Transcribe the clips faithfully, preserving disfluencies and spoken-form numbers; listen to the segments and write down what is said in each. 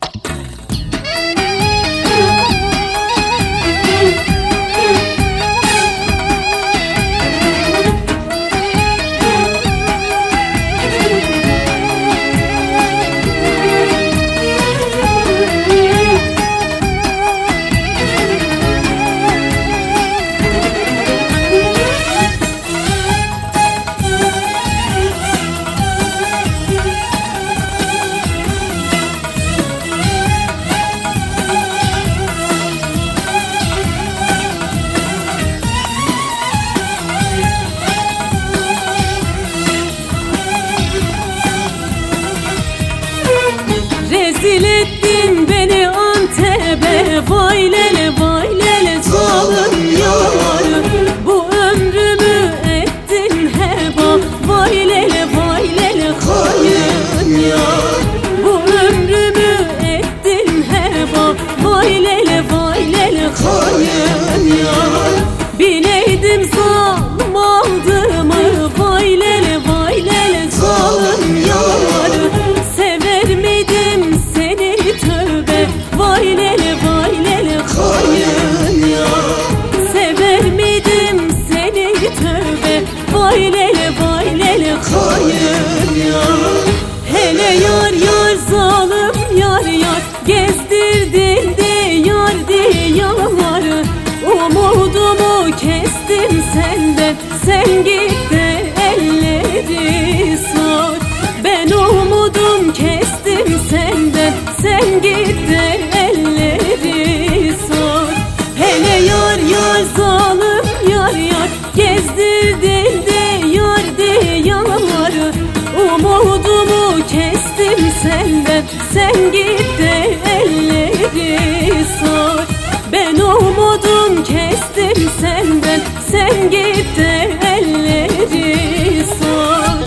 Rezil ettin beni Antep'e, vay lele vay lele zalim yar. Bu ömrümü ettin heba, vay lele vay lele hain yar. Bu ömrümü ettin heba, vay lele vay lele hain yar. Bileydim zalim aldığımı, vay lele vay lele zalim yar. Sever miydim seni tövbe, vay lele vay lele hain yar. Sever miydim seni tövbe, vay lele vay lele hain yar. Hele yar yar zalim yar yar, gezdirdin de yar diyarı. Umudumu kestim senden, sen git de elleri sar. Ben umudum kestim senden, sen git de elleri sar. Hele yar yar zalim yar yar, gezdirdin de yar diyarı. Umudumu kestim senden, sen git de elleri sar. Ben umudum kestim senden, sen git de elleri sar.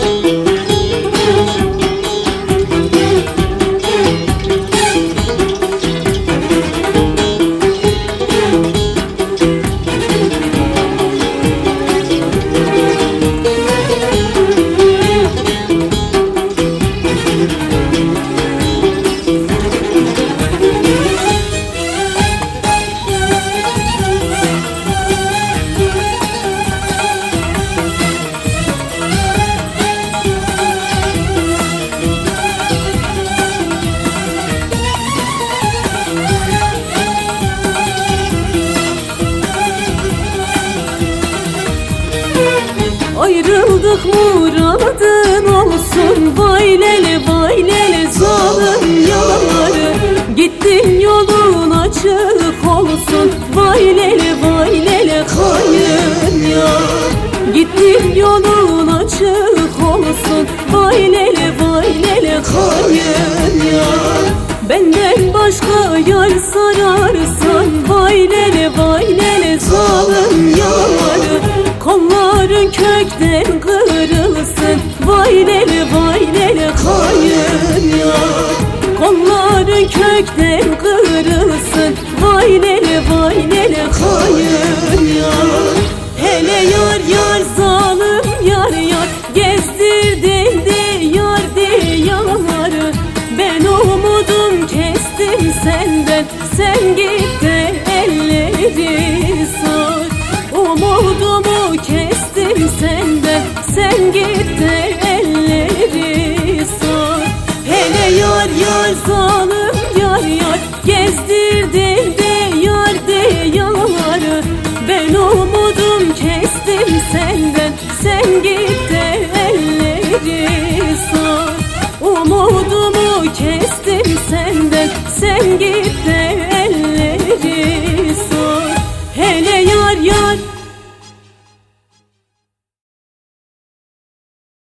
Ayrıldık muradın olsun, vay lele vay lele zalim yar. Gittin yolun açık olsun, vay lele vay lele hain yar. Gittin yolun açık olsun, vay lele vay lele hain yar. Benden başka yar sararsan, vay lele vay lele zalim yar. Kolların kökten kırılsın, vay lele vay lele hain yar. Kolların kökten kırılsın, vay lele vay lele hain yar. Hele yar yar zalim yar yar, gezdirdin de yar diyarı. Ben umudum kestim senden, sen git de elleri sar. Umudumu kestim senden, sen git de elleri sar. Hele yar yar zalim yar yar, gezdirdin de yar diyarı. Ben umudum kestim senden, sen git de elleri sar. Umudumu kestim senden, sen git de elleri sar. Hele yar yar